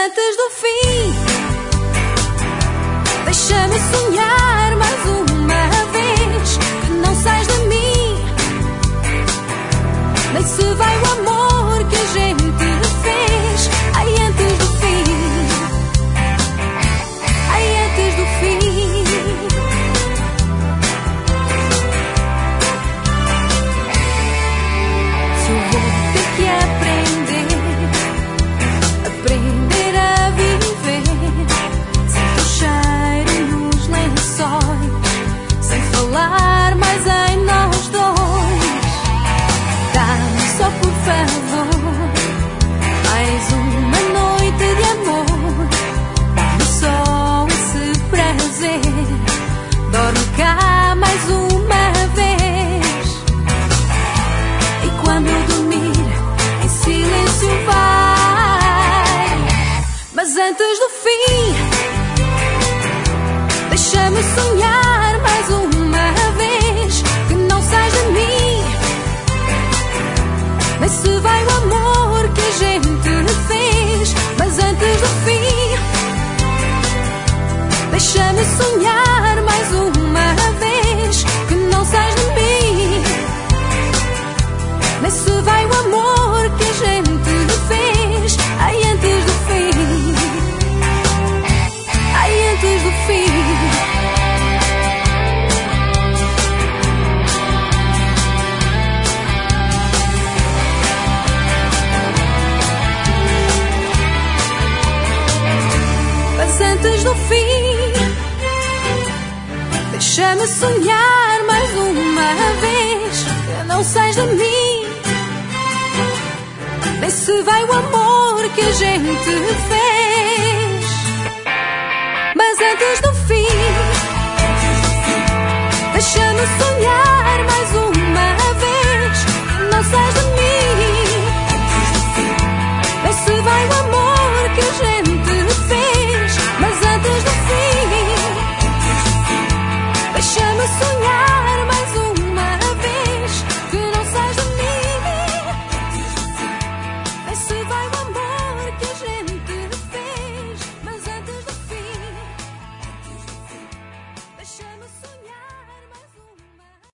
antes do fim, deixa-me sonhar mais uma vez. Que não sais de mim, nem se vai o amor que a gente fez. Ai, antes do fim, ai, antes do fim. Se eu vou ter que aprender a viver sem teu cheiro nos lençóis, sem falar mais em nós dois. Dá-me só, por favor, mais uma noite de amor. Dá-me só esse prazer. Dorme cá mais uma vez. E quando eu dormir, em silêncio vai. Mas antes do fim, deixa-me sonhar mais uma vez. Que não sais de mim, nem se vai o amor que a gente fez. Mas antes do fim, deixa-me sonhar mais uma vez. Que não sais de mim, nem se vai o amor que a gente fez. Ai, antes do fim, ai, antes do fim. Mas antes do fim, deixa-me sonhar mais uma vez. Que não sais de mim, nem se vai o amor que a gente fez. Mas antes do fim, deixa-me sonhar mais uma vez. Que não sais de mim,